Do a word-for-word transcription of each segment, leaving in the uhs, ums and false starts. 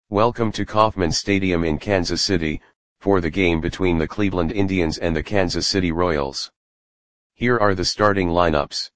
Welcome to Kauffman Stadium in Kansas City, for the game between the Cleveland Indians and the Kansas City Royals. Here are the starting lineups.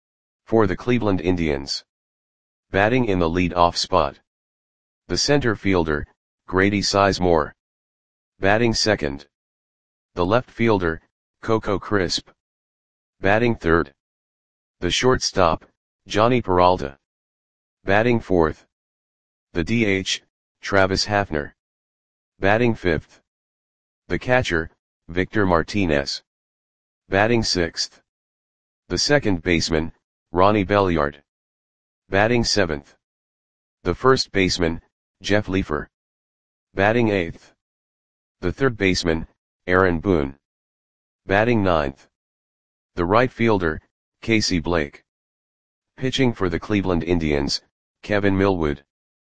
For the Cleveland Indians. Batting in the lead-off spot. The center fielder, Grady Sizemore. Batting second. The left fielder, Coco Crisp. Batting third. The shortstop, Jhonny Peralta. Batting fourth. The D H, Travis Hafner. Batting fifth. The catcher, Victor Martinez. Batting sixth. The second baseman, Ronnie Belliard. Batting seventh. The first baseman, Jeff Leefer. Batting eighth. The third baseman, Aaron Boone. Batting ninth. The right fielder, Casey Blake. Pitching for the Cleveland Indians, Kevin Millwood.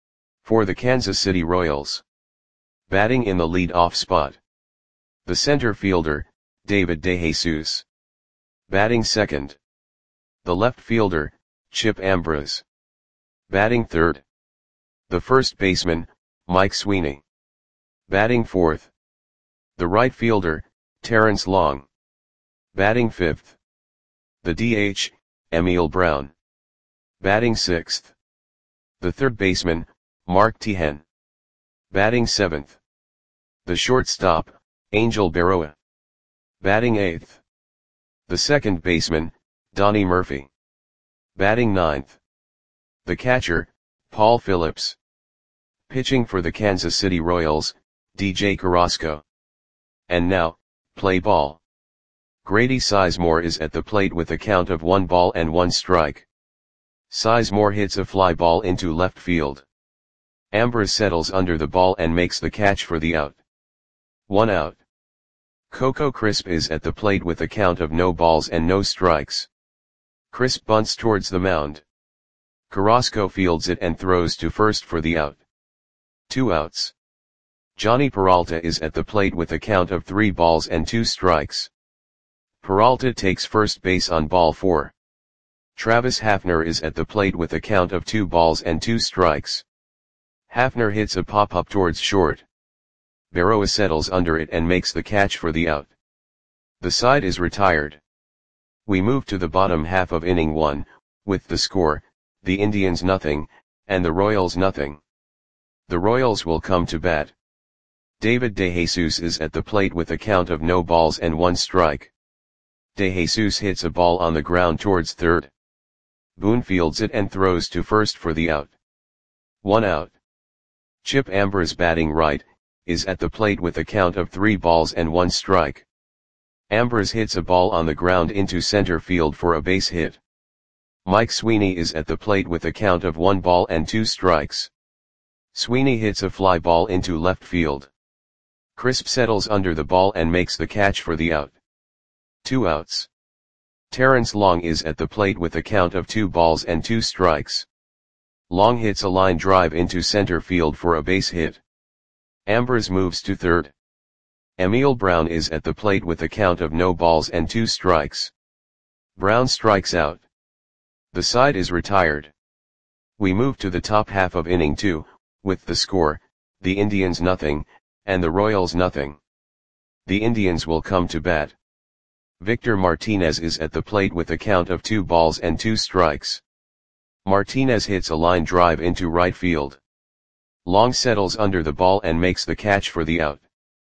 For the Kansas City Royals. Batting in the lead-off spot. The center fielder, David DeJesus. Batting second. The left fielder, Chip Ambrose. Batting third. The first baseman, Mike Sweeney. Batting fourth. The right fielder, Terrence Long. Batting fifth. The D H, Emil Brown. Batting sixth. The third baseman, Mark Teahen. Batting seventh. The shortstop, Angel Berroa. Batting eighth. The second baseman, Donnie Murphy. Batting ninth. The catcher, Paul Phillips. Pitching for the Kansas City Royals, D J Carrasco. And now, play ball. Grady Sizemore is at the plate with a count of one ball and one strike. Sizemore hits a fly ball into left field. Ambrose settles under the ball and makes the catch for the out. One out. Coco Crisp is at the plate with a count of no balls and no strikes. Crisp bunts towards the mound. Carrasco fields it and throws to first for the out. Two outs. Jhonny Peralta is at the plate with a count of three balls and two strikes. Peralta takes first base on ball four. Travis Hafner is at the plate with a count of two balls and two strikes. Hafner hits a pop-up towards short. Berroa settles under it and makes the catch for the out. The side is retired. We move to the bottom half of inning one, with the score, the Indians nothing, and the Royals nothing. The Royals will come to bat. David DeJesus is at the plate with a count of no balls and one strike. DeJesus hits a ball on the ground towards third. Boone fields it and throws to first for the out. One out. Chip Ambrose, batting right, is at the plate with a count of three balls and one strike. Ambrose hits a ball on the ground into center field for a base hit. Mike Sweeney is at the plate with a count of one ball and two strikes. Sweeney hits a fly ball into left field. Crisp settles under the ball and makes the catch for the out. Two outs. Terrence Long is at the plate with a count of two balls and two strikes. Long hits a line drive into center field for a base hit. Ambrose moves to third. Emil Brown is at the plate with a count of no balls and two strikes. Brown strikes out. The side is retired. We move to the top half of inning two, with the score, the Indians nothing, and the Royals nothing. The Indians will come to bat. Victor Martinez is at the plate with a count of two balls and two strikes. Martinez hits a line drive into right field. Long settles under the ball and makes the catch for the out.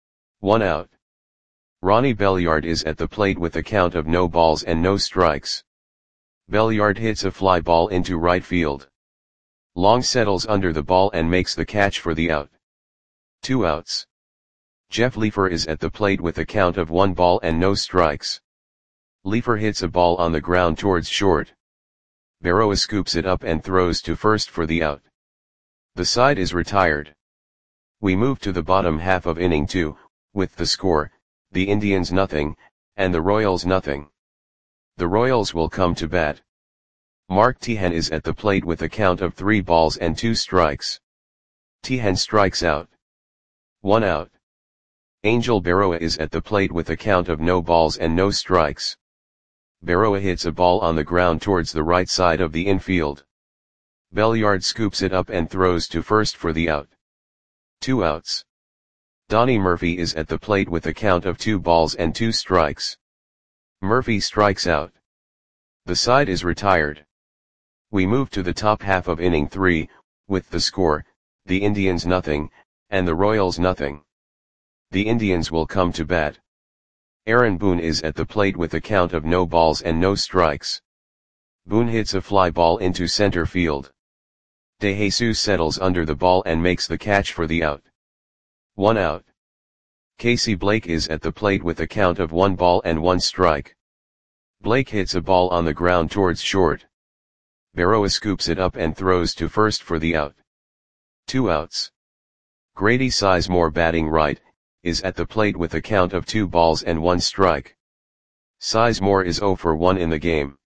One out. Ronnie Belliard is at the plate with a count of no balls and no strikes. Belliard hits a fly ball into right field. Long settles under the ball and makes the catch for the out. Two outs. Jeff Leefer is at the plate with a count of one ball and no strikes. Leefer hits a ball on the ground towards short. Berroa scoops it up and throws to first for the out. The side is retired. We move to the bottom half of inning two, with the score, the Indians nothing, and the Royals nothing. The Royals will come to bat. Mark Teahen is at the plate with a count of three balls and two strikes. Teahen strikes out. One out. Angel Berroa is at the plate with a count of no balls and no strikes. Berroa hits a ball on the ground towards the right side of the infield. Belliard scoops it up and throws to first for the out. Two outs. Donnie Murphy is at the plate with a count of two balls and two strikes. Murphy strikes out. The side is retired. We move to the top half of inning three, with the score, the Indians nothing, and the Royals nothing. The Indians will come to bat. Aaron Boone is at the plate with a count of no balls and no strikes. Boone hits a fly ball into center field. De Jesus settles under the ball and makes the catch for the out. One out. Casey Blake is at the plate with a count of one ball and one strike. Blake hits a ball on the ground towards short. Berroa scoops it up and throws to first for the out. Two outs. Grady Sizemore, batting right, is at the plate with a count of two balls and one strike. Sizemore is oh for one in the game.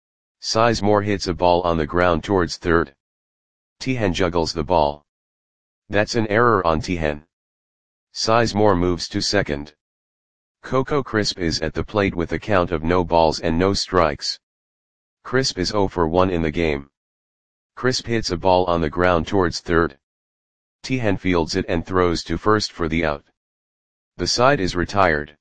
Sizemore hits a ball on the ground towards third. Tehan juggles the ball. That's an error on Tehan. Sizemore moves to second. Coco Crisp is at the plate with a count of no balls and no strikes. Crisp is oh for one in the game. Crisp hits a ball on the ground towards third. Tehan fields it and throws to first for the out. The side is retired.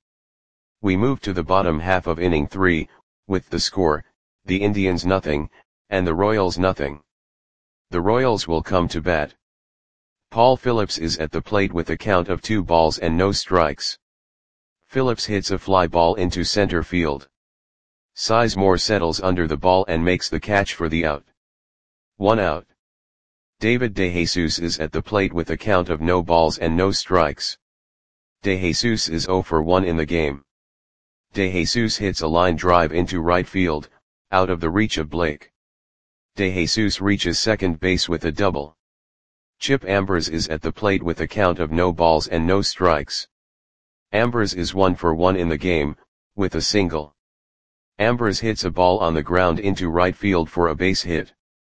We move to the bottom half of inning three, with the score, the Indians nothing, and the Royals nothing. The Royals will come to bat. Paul Phillips is at the plate with a count of two balls and no strikes. Phillips hits a fly ball into center field. Sizemore settles under the ball and makes the catch for the out. One out. David De Jesus is at the plate with a count of no balls and no strikes. De Jesus is oh for one in the game. De Jesus hits a line drive into right field, out of the reach of Blake. De Jesus reaches second base with a double. Chip Ambers is at the plate with a count of no balls and no strikes. Ambers is one for one in the game, with a single. Ambers hits a ball on the ground into right field for a base hit.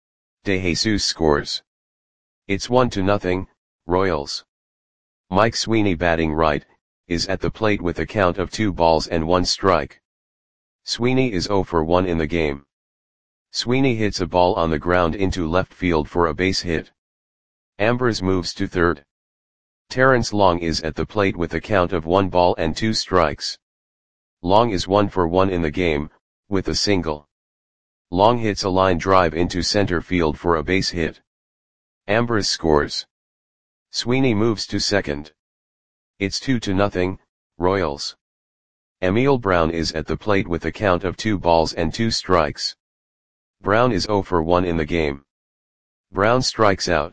De Jesus scores. It's one to nothing, Royals. Mike Sweeney, batting right, is at the plate with a count of two balls and one strike. Sweeney is oh for one in the game. Sweeney hits a ball on the ground into left field for a base hit. Ambers moves to third. Terrence Long is at the plate with a count of one ball and two strikes. Long is one for one in the game, with a single. Long hits a line drive into center field for a base hit. Ambers scores. Sweeney moves to second. It's two to nothing, Royals. Emil Brown is at the plate with a count of two balls and two strikes. Brown is oh for one in the game. Brown strikes out.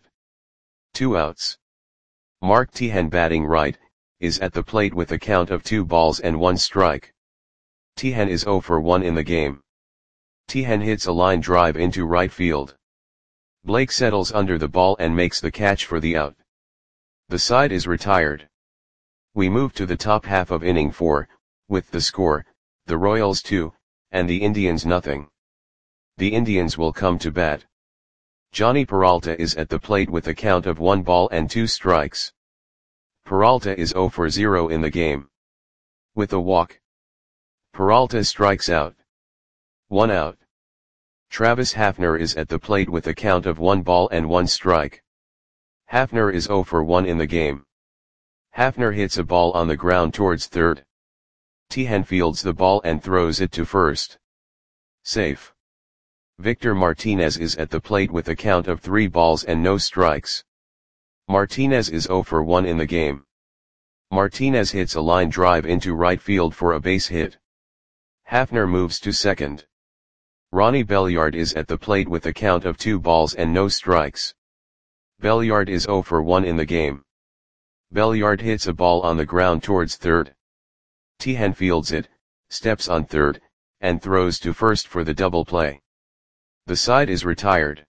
Two outs. Mark Tehan, batting right, is at the plate with a count of two balls and one strike. Tehan is oh for one in the game. Tehan hits a line drive into right field. Blake settles under the ball and makes the catch for the out. The side is retired. We move to the top half of inning four, with the score, the Royals two, and the Indians nothing. The Indians will come to bat. Johnny Peralta is at the plate with a count of one ball and two strikes. Peralta is oh for zero in the game. With a walk. Peralta strikes out. One out. Travis Hafner is at the plate with a count of one ball and one strike. Hafner is oh for one in the game. Hafner hits a ball on the ground towards third. Tehan fields the ball and throws it to first. Safe. Victor Martinez is at the plate with a count of three balls and no strikes. Martinez is oh for one in the game. Martinez hits a line drive into right field for a base hit. Hafner moves to second. Ronnie Belliard is at the plate with a count of two balls and no strikes. Belliard is oh for one in the game. Belliard hits a ball on the ground towards third. Tehan fields it, steps on third, and throws to first for the double play. The side is retired.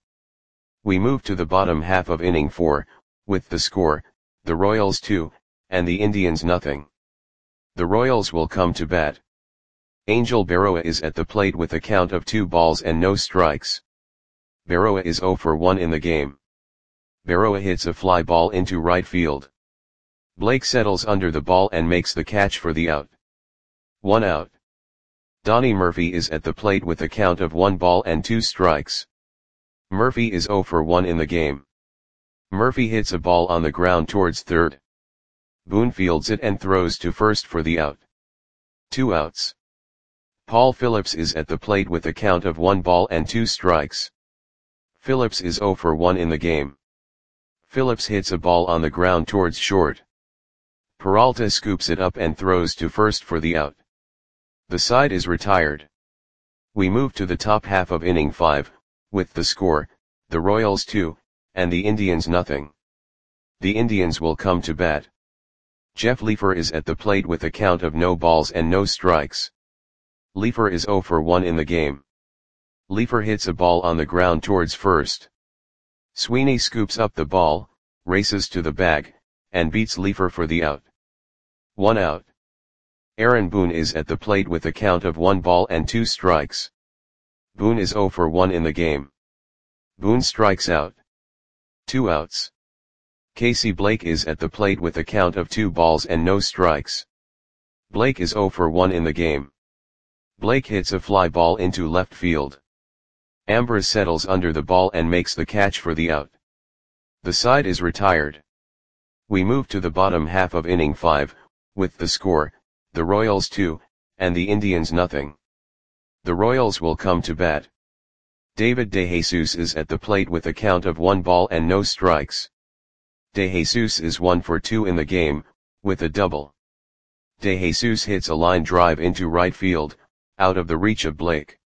We move to the bottom half of inning four, with the score, the Royals two, and the Indians nothing. The Royals will come to bat. Angel Berroa is at the plate with a count of two balls and no strikes. Berroa is oh for one in the game. Berroa hits a fly ball into right field. Blake settles under the ball and makes the catch for the out. One out. Donnie Murphy is at the plate with a count of one ball and two strikes. Murphy is oh for one in the game. Murphy hits a ball on the ground towards third. Boone fields it and throws to first for the out. Two outs. Paul Phillips is at the plate with a count of one ball and two strikes. Phillips is oh for one in the game. Phillips hits a ball on the ground towards short. Peralta scoops it up and throws to first for the out. The side is retired. We move to the top half of inning five, with the score, the Royals two, and the Indians nothing. The Indians will come to bat. Jeff Leefer is at the plate with a count of no balls and no strikes. Leefer is oh for one in the game. Leefer hits a ball on the ground towards first. Sweeney scoops up the ball, races to the bag, and beats Leefer for the out. One out. Aaron Boone is at the plate with a count of one ball and two strikes. Boone is oh for one in the game. Boone strikes out. Two outs. Casey Blake is at the plate with a count of two balls and no strikes. Blake is oh for one in the game. Blake hits a fly ball into left field. Ambrose settles under the ball and makes the catch for the out. The side is retired. We move to the bottom half of inning five, with the score, the Royals two, and the Indians nothing. The Royals will come to bat. David DeJesus is at the plate with a count of one ball and no strikes. DeJesus is one for two in the game, with a double. DeJesus hits a line drive into right field, out of the reach of Blake.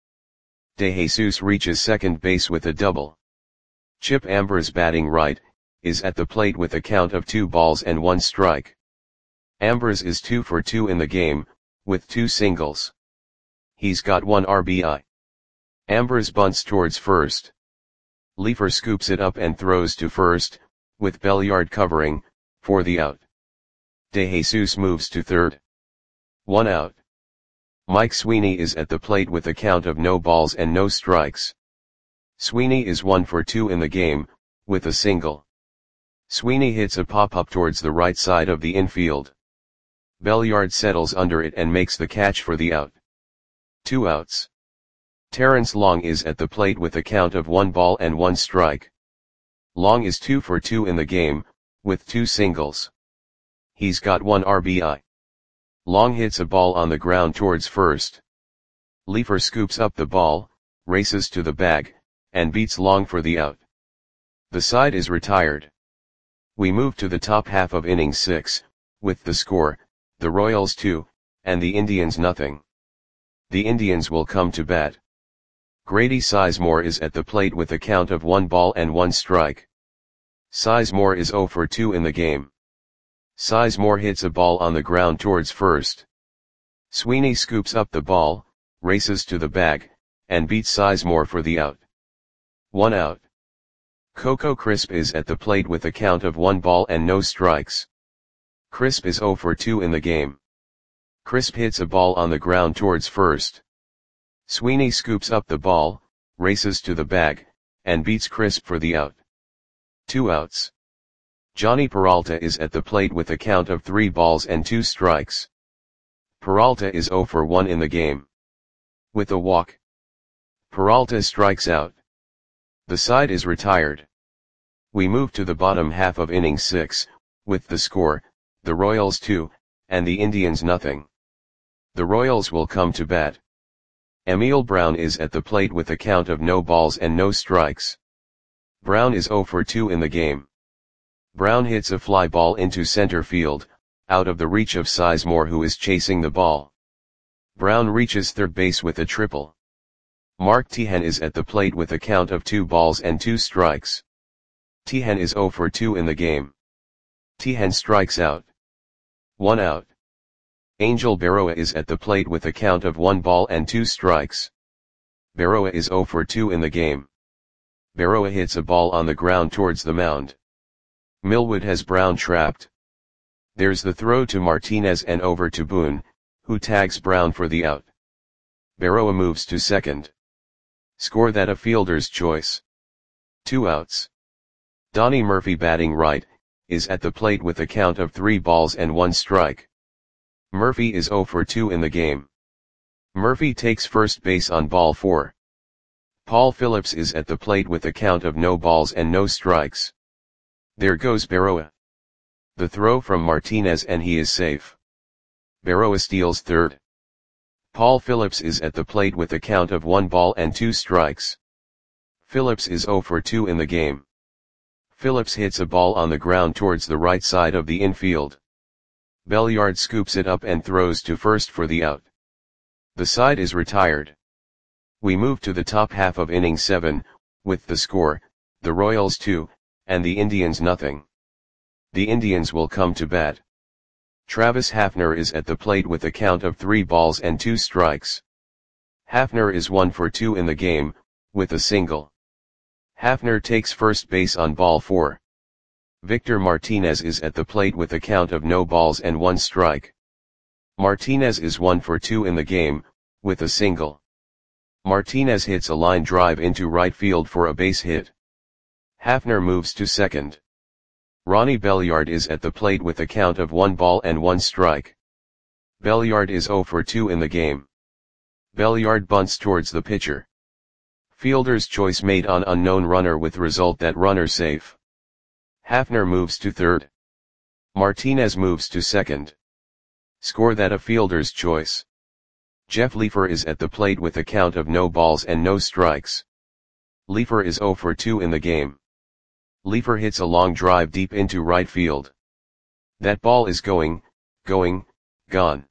DeJesus reaches second base with a double. Chip Ambrose, batting right, is at the plate with a count of two balls and one strike. Ambrose is two for two in the game, with two singles. He's got one R B I. Ambrose bunts towards first. Leefer scoops it up and throws to first, with Belliard covering, for the out. DeJesus moves to third. One out. Mike Sweeney is at the plate with a count of no balls and no strikes. Sweeney is one for two in the game, with a single. Sweeney hits a pop-up towards the right side of the infield. Belliard settles under it and makes the catch for the out. Two outs. Terrence Long is at the plate with a count of one ball and one strike. Long is two for two in the game, with two singles. He's got one R B I. Long hits a ball on the ground towards first. Leefer scoops up the ball, races to the bag, and beats Long for the out. The side is retired. We move to the top half of inning six, with the score, the Royals two, and the Indians nothing. The Indians will come to bat. Grady Sizemore is at the plate with a count of one ball and one strike. Sizemore is oh for two in the game. Sizemore hits a ball on the ground towards first. Sweeney scoops up the ball, races to the bag, and beats Sizemore for the out. One out. Coco Crisp is at the plate with a count of one ball and no strikes. Crisp is oh for two in the game. Crisp hits a ball on the ground towards first. Sweeney scoops up the ball, races to the bag, and beats Crisp for the out. Two outs. Johnny Peralta is at the plate with a count of three balls and two strikes. Peralta is oh for one in the game. With a walk, Peralta strikes out. The side is retired. We move to the bottom half of inning six, with the score, the Royals two, and the Indians nothing. The Royals will come to bat. Emil Brown is at the plate with a count of no balls and no strikes. Brown is oh for two in the game. Brown hits a fly ball into center field, out of the reach of Sizemore, who is chasing the ball. Brown reaches third base with a triple. Mark Teahen is at the plate with a count of two balls and two strikes. Teahen is oh for two in the game. Teahen strikes out. One out. Angel Berroa is at the plate with a count of one ball and two strikes. Berroa is oh for two in the game. Berroa hits a ball on the ground towards the mound. Millwood has Brown trapped. There's the throw to Martinez and over to Boone, who tags Brown for the out. Berroa moves to second. Score that a fielder's choice. Two outs. Donnie Murphy, batting right, is at the plate with a count of three balls and one strike. Murphy is oh for two in the game. Murphy takes first base on ball four. Paul Phillips is at the plate with a count of no balls and no strikes. There goes Berroa. The throw from Martinez and he is safe. Berroa steals third. Paul Phillips is at the plate with a count of one ball and two strikes. Phillips is zero for two in the game. Phillips hits a ball on the ground towards the right side of the infield. Belliard scoops it up and throws to first for the out. The side is retired. We move to the top half of inning seven, with the score, the Royals two, and the Indians nothing. The Indians will come to bat. Travis Hafner is at the plate with a count of three balls and two strikes. Hafner is one for two in the game, with a single. Hafner takes first base on ball four. Victor Martinez is at the plate with a count of no balls and one strike. Martinez is one for two in the game, with a single. Martinez hits a line drive into right field for a base hit. Hafner moves to second. Ronnie Belliard is at the plate with a count of one ball and one strike. Belliard is zero for two in the game. Belliard bunts towards the pitcher. Fielder's choice made on unknown runner with result that runner safe. Hafner moves to third. Martinez moves to second. Score that a fielder's choice. Jeff Leefer is at the plate with a count of no balls and no strikes. Leefer is zero for two in the game. Leefer hits a long drive deep into right field. That ball is going, going, gone.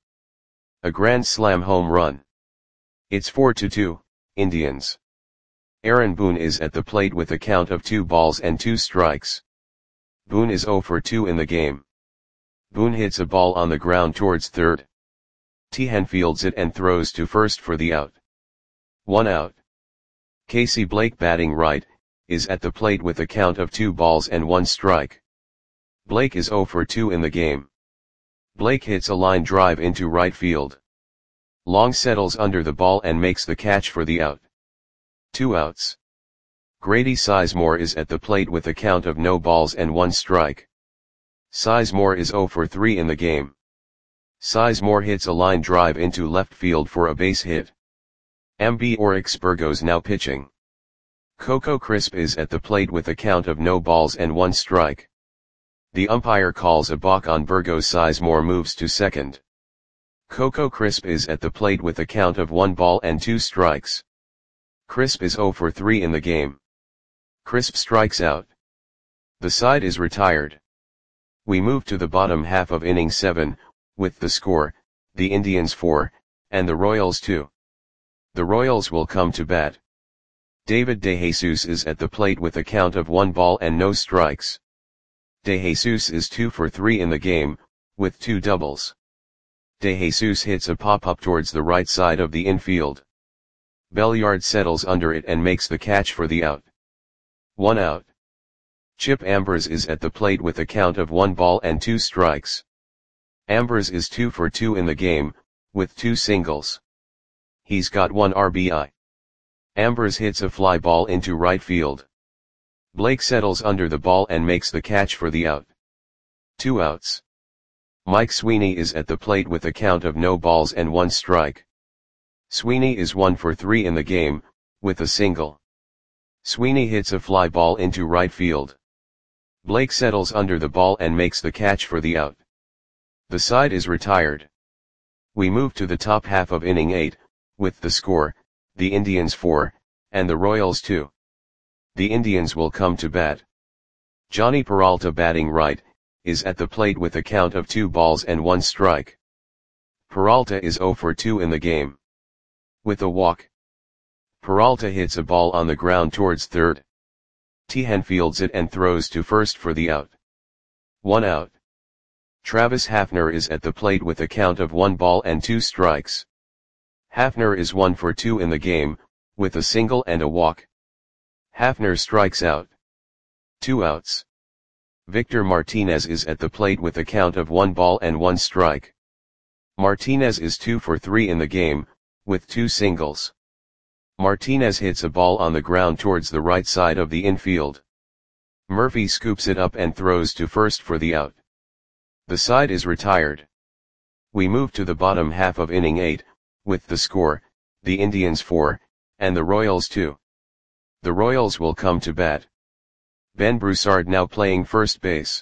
A grand slam home run. It's four to two, Indians. Aaron Boone is at the plate with a count of two balls and two strikes. Boone is zero for two in the game. Boone hits a ball on the ground towards third. Tehan fields it and throws to first for the out. One out. Casey Blake batting right, is at the plate with a count of two balls and one strike. Blake is zero for two in the game. Blake hits a line drive into right field. Long settles under the ball and makes the catch for the out. Two outs. Grady Sizemore is at the plate with a count of no balls and one strike. Sizemore is zero for three in the game. Sizemore hits a line drive into left field for a base hit. Ambiorix Burgos now pitching. Coco Crisp is at the plate with a count of no balls and one strike. The umpire calls a balk on Burgos. Sizemore moves to second. Coco Crisp is at the plate with a count of one ball and two strikes. Crisp is zero for three in the game. Crisp strikes out. The side is retired. We move to the bottom half of inning seven, with the score, the Indians four, and the Royals two. The Royals will come to bat. David DeJesus is at the plate with a count of one ball and no strikes. DeJesus is two for three in the game, with two doubles. DeJesus hits a pop-up towards the right side of the infield. Belliard settles under it and makes the catch for the out. One out. Chip Ambers is at the plate with a count of one ball and two strikes. Ambers is two for two in the game, with two singles. He's got one R B I. Ambers hits a fly ball into right field. Blake settles under the ball and makes the catch for the out. Two outs. Mike Sweeney is at the plate with a count of no balls and one strike. Sweeney is one for three in the game, with a single. Sweeney hits a fly ball into right field. Blake settles under the ball and makes the catch for the out. The side is retired. We move to the top half of inning eight, with the score, the Indians four, and the Royals two. The Indians will come to bat. Johnny Peralta batting right, is at the plate with a count of two balls and one strike. Peralta is zero for two in the game. With a walk. Peralta hits a ball on the ground towards third. Tehan fields it and throws to first for the out. One out. Travis Hafner is at the plate with a count of one ball and two strikes. Hafner is one for two in the game, with a single and a walk. Hafner strikes out. Two outs. Victor Martinez is at the plate with a count of one ball and one strike. Martinez is two for three in the game, with two singles. Martinez hits a ball on the ground towards the right side of the infield. Murphy scoops it up and throws to first for the out. The side is retired. We move to the bottom half of inning eight, with the score, the Indians four, and the Royals two. The Royals will come to bat. Ben Broussard now playing first base.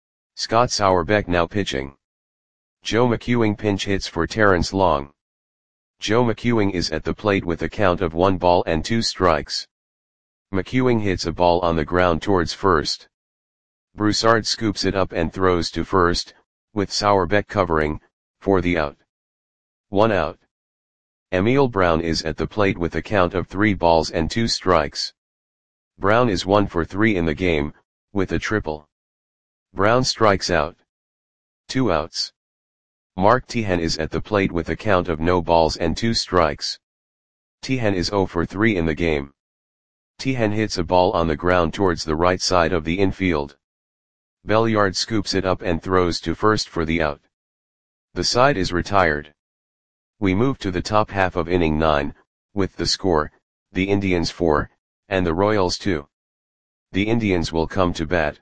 Scott Sauerbeck now pitching. Joe McEwing pinch hits for Terrence Long. Joe McEwing is at the plate with a count of one ball and two strikes. McEwing hits a ball on the ground towards first. Broussard scoops it up and throws to first, with Sauerbeck covering, for the out. One out. Emil Brown is at the plate with a count of three balls and two strikes. Brown is one for three in the game, with a triple. Brown strikes out. Two outs. Mark Teahen is at the plate with a count of no balls and two strikes. Teahen is zero for three in the game. Teahen hits a ball on the ground towards the right side of the infield. Belliard scoops it up and throws to first for the out. The side is retired. We move to the top half of inning nine, with the score, the Indians four, and the Royals two. The Indians will come to bat.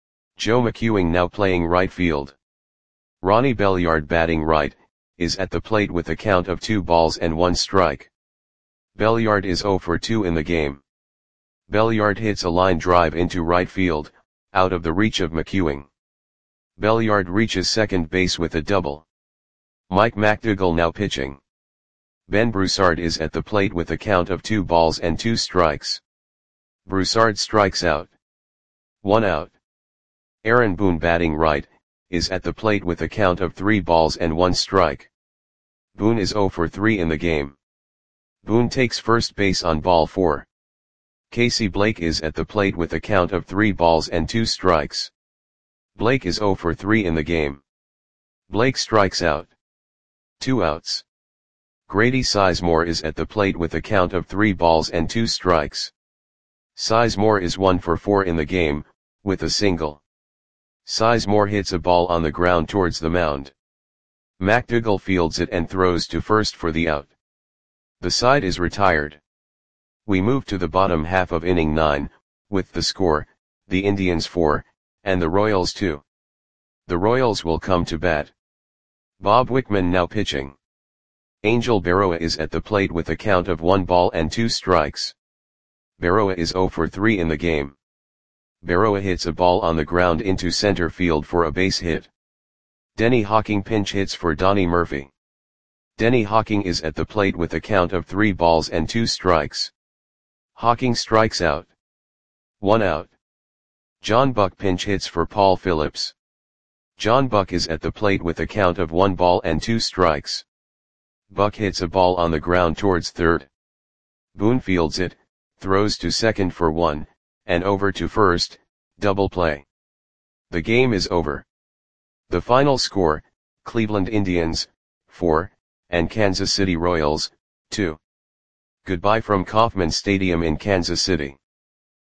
Joe McEwing now playing right field. Ronnie Belliard batting right, is at the plate with a count of two balls and one strike. Belliard is zero for two in the game. Belliard hits a line drive into right field, out of the reach of McEwing. Belliard reaches second base with a double. Mike McDougall now pitching. Ben Broussard is at the plate with a count of two balls and two strikes. Broussard strikes out. One out. Aaron Boone batting right, is at the plate with a count of three balls and one strike. Boone is zero for three in the game. Boone takes first base on ball four. Casey Blake is at the plate with a count of three balls and two strikes. Blake is zero for three in the game. Blake strikes out. Two outs. Grady Sizemore is at the plate with a count of three balls and two strikes. Sizemore is one for four in the game, with a single. Sizemore hits a ball on the ground towards the mound. McDougall fields it and throws to first for the out. The side is retired. We move to the bottom half of inning nine, with the score, the Indians four, and the Royals two. The Royals will come to bat. Bob Wickman now pitching. Angel Berroa is at the plate with a count of one ball and two strikes. Berroa is zero for three in the game. Berroa hits a ball on the ground into center field for a base hit. Denny Hawking pinch hits for Donnie Murphy. Denny Hawking is at the plate with a count of three balls and two strikes. Hawking strikes out. One out. John Buck pinch hits for Paul Phillips. John Buck is at the plate with a count of one ball and two strikes. Buck hits a ball on the ground towards third. Boone fields it, throws to second for one, and over to first, double play. The game is over. The final score, Cleveland Indians, four, and Kansas City Royals, two. Goodbye from Kauffman Stadium in Kansas City.